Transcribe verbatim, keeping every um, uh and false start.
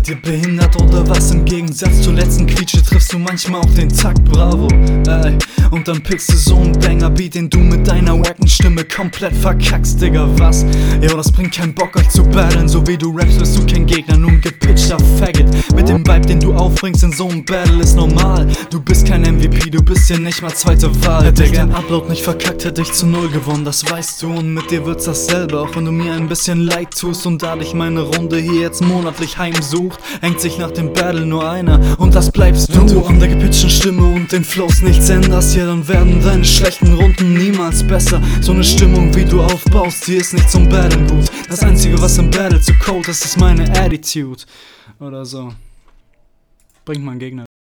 Seid ihr behindert oder was? Im Gegensatz zur letzten Quietsche triffst du manchmal auch den Takt, bravo, ey. Und dann pickst du so einen Banger-Beat, den du mit deiner wacken Stimme komplett verkackst, Digga, was? Ja, das bringt keinen Bock, euch zu battlen. So wie du rappst, bist du kein Gegner, nur ein gepitchter Faggot. Mit dem Vibe, den du aufbringst in so einem Battle ist normal. Du bist kein M V P, du bist hier nicht mal zweite Wahl. Hätte ich den Upload nicht verkackt, hätte ich zu null gewonnen, das weißt du. Und mit dir wird's dasselbe, auch wenn du mir ein bisschen leid tust. Und da dich meine Runde hier jetzt monatlich heimsucht, hängt sich nach dem Battle nur einer und das bleibst du. Wenn du an der gepitchten Stimme und den Flows nichts änderst, ja dann werden deine schlechten Runden niemals besser. So eine Stimmung wie du aufbaust, die ist nicht zum Battlen gut. Das einzige was im Battle zu Code ist, ist meine Attitude. Oder so. Bringt mein Gegner.